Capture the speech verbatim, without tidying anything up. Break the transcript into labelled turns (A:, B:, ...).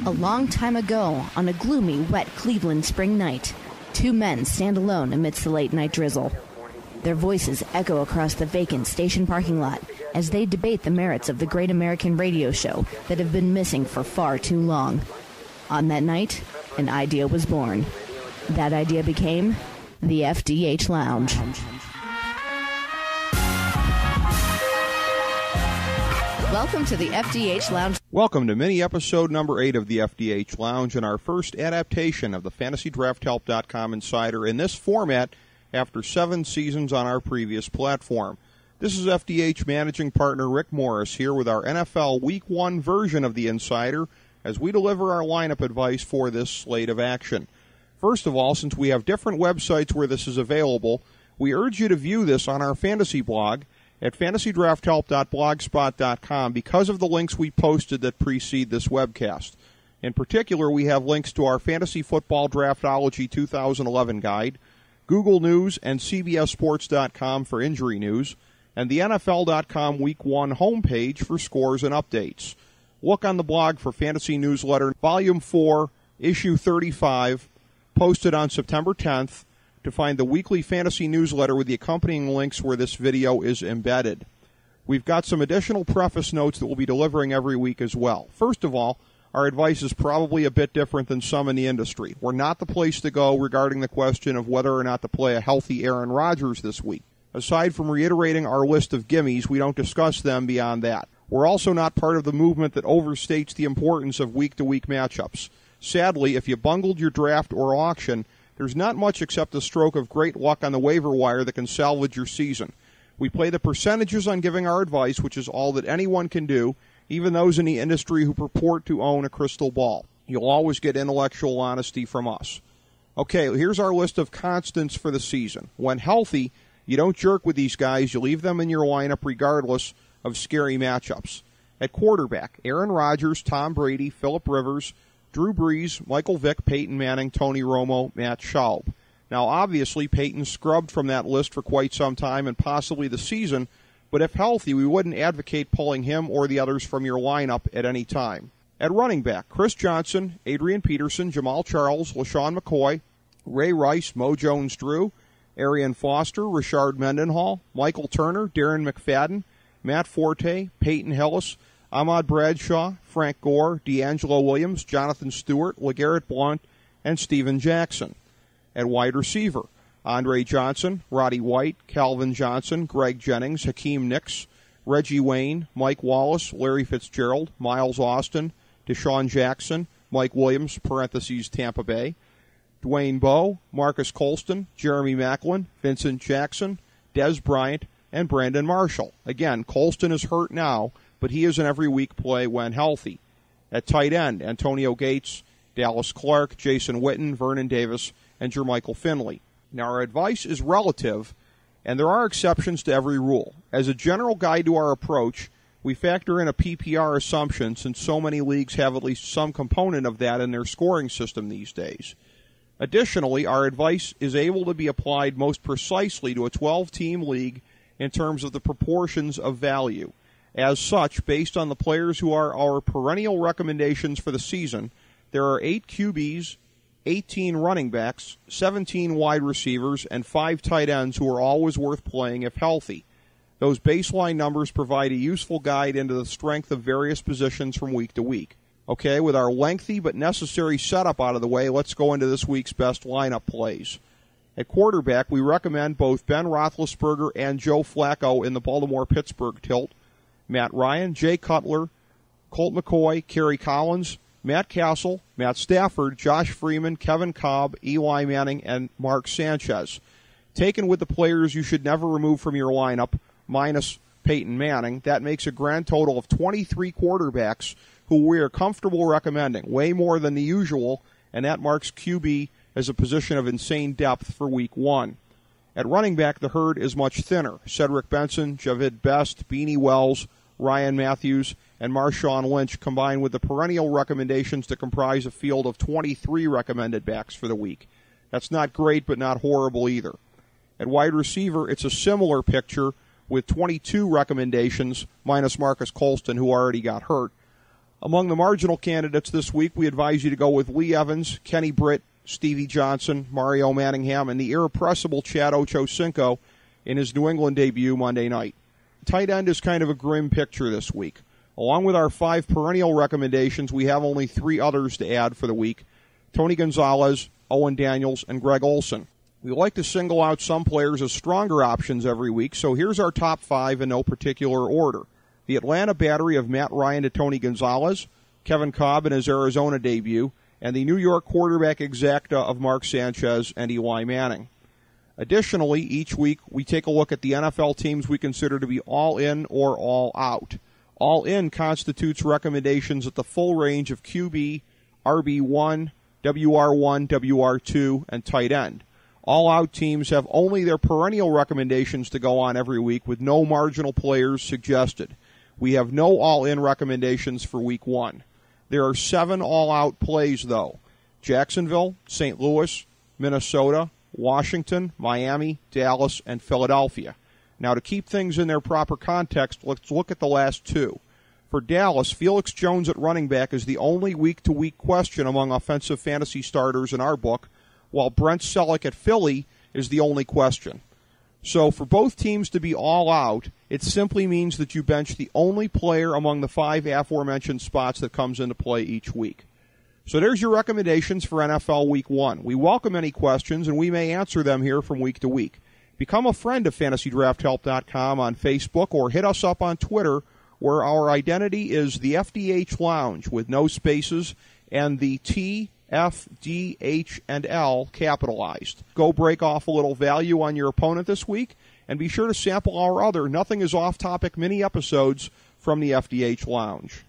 A: A long time ago, on a gloomy, wet Cleveland spring night, two men stand alone amidst the late-night drizzle. Their voices echo across the vacant station parking lot as they debate the merits of the great American radio show that have been missing for far too long. On that night, an idea was born. That idea became the F D H Lounge. Welcome to the F D H Lounge.
B: Welcome to mini-episode number eight of the F D H Lounge and our first adaptation of the Fantasy Draft Help dot com Insider in this format after seven seasons on our previous platform. This is F D H Managing Partner Rick Morris here with our N F L Week one version of the Insider as we deliver our lineup advice for this slate of action. First of all, since we have different websites where this is available, we urge you to view this on our fantasy blog at fantasy draft help dot blogspot dot com because of the links we posted that precede this webcast. In particular, we have links to our Fantasy Football Draftology two thousand eleven guide, Google News and C B S Sports dot com for injury news, and the N F L dot com Week one homepage for scores and updates. Look on the blog for Fantasy Newsletter Volume four, Issue thirty-five, posted on September tenth, to find the weekly fantasy newsletter with the accompanying links where this video is embedded. We've got some additional preface notes that we'll be delivering every week as well. First of all, our advice is probably a bit different than some in the industry. We're not the place to go regarding the question of whether or not to play a healthy Aaron Rodgers this week. Aside from reiterating our list of gimmies, we don't discuss them beyond that. We're also not part of the movement that overstates the importance of week-to-week matchups. Sadly, if you bungled your draft or auction, there's not much except a stroke of great luck on the waiver wire that can salvage your season. We play the percentages on giving our advice, which is all that anyone can do, even those in the industry who purport to own a crystal ball. You'll always get intellectual honesty from us. Okay, here's our list of constants for the season. When healthy, you don't jerk with these guys. You leave them in your lineup regardless of scary matchups. At quarterback, Aaron Rodgers, Tom Brady, Phillip Rivers, Drew Brees, Michael Vick, Peyton Manning, Tony Romo, Matt Schaub. Now, obviously, Peyton scrubbed from that list for quite some time and possibly the season, but if healthy, we wouldn't advocate pulling him or the others from your lineup at any time. At running back, Chris Johnson, Adrian Peterson, Jamal Charles, LaShawn McCoy, Ray Rice, Mo Jones-Drew, Arian Foster, Richard Mendenhall, Michael Turner, Darren McFadden, Matt Forte, Peyton Hillis, Ahmad Bradshaw, Frank Gore, D'Angelo Williams, Jonathan Stewart, LeGarrette Blount, and Steven Jackson. At wide receiver, Andre Johnson, Roddy White, Calvin Johnson, Greg Jennings, Hakeem Nicks, Reggie Wayne, Mike Wallace, Larry Fitzgerald, Miles Austin, Deshaun Jackson, Mike Williams, parentheses Tampa Bay, Dwayne Bowe, Marcus Colston, Jeremy Maclin, Vincent Jackson, Dez Bryant, and Brandon Marshall. Again, Colston is hurt now, but he is an every week play when healthy. At tight end, Antonio Gates, Dallas Clark, Jason Witten, Vernon Davis, and Jermichael Finley. Now, our advice is relative, and there are exceptions to every rule. As a general guide to our approach, we factor in a P P R assumption since so many leagues have at least some component of that in their scoring system these days. Additionally, our advice is able to be applied most precisely to a twelve-team league in terms of the proportions of value. As such, based on the players who are our perennial recommendations for the season, there are eight Q Bs, eighteen running backs, seventeen wide receivers, and five tight ends who are always worth playing if healthy. Those baseline numbers provide a useful guide into the strength of various positions from week to week. Okay, with our lengthy but necessary setup out of the way, let's go into this week's best lineup plays. At quarterback, we recommend both Ben Roethlisberger and Joe Flacco in the Baltimore-Pittsburgh tilt, Matt Ryan, Jay Cutler, Colt McCoy, Kerry Collins, Matt Castle, Matt Stafford, Josh Freeman, Kevin Kolb, Eli Manning, and Mark Sanchez. Taken with the players you should never remove from your lineup, minus Peyton Manning, that makes a grand total of twenty-three quarterbacks who we are comfortable recommending, way more than the usual, and that marks Q B as a position of insane depth for week one. At running back, the herd is much thinner. Cedric Benson, Javid Best, Beanie Wells, Ryan Matthews, and Marshawn Lynch combine with the perennial recommendations to comprise a field of twenty-three recommended backs for the week. That's not great, but not horrible either. At wide receiver, it's a similar picture with twenty-two recommendations, minus Marcus Colston, who already got hurt. Among the marginal candidates this week, we advise you to go with Lee Evans, Kenny Britt, Stevie Johnson, Mario Manningham, and the irrepressible Chad Ochocinco in his New England debut Monday night. Tight end is kind of a grim picture this week. Along with our five perennial recommendations, we have only three others to add for the week: Tony Gonzalez, Owen Daniels, and Greg Olson. We like to single out some players as stronger options every week, so here's our top five in no particular order. The Atlanta battery of Matt Ryan to Tony Gonzalez, Kevin Kolb in his Arizona debut, and the New York quarterback exacta of Mark Sanchez and Eli Manning. Additionally, each week we take a look at the N F L teams we consider to be all in or all out. All in constitutes recommendations at the full range of Q B, R B one, W R one, W R two, and tight end. All out teams have only their perennial recommendations to go on every week with no marginal players suggested. We have no all-in recommendations for week one. There are seven all-out plays, though: Jacksonville, Saint Louis, Minnesota, Washington, Miami, Dallas, and Philadelphia. Now, to keep things in their proper context, let's look at the last two. For Dallas, Felix Jones at running back is the only week-to-week question among offensive fantasy starters in our book, while Brent Selleck at Philly is the only question. So for both teams to be all out, it simply means that you bench the only player among the five aforementioned spots that comes into play each week. So there's your recommendations for N F L Week one. We welcome any questions, and we may answer them here from week to week. Become a friend of Fantasy Draft Help dot com on Facebook, or hit us up on Twitter, where our identity is the F D H Lounge with no spaces and the T, F, D, H, and L capitalized. Go break off a little value on your opponent this week, and be sure to sample our other Nothing is Off-Topic mini episodes from the F D H Lounge.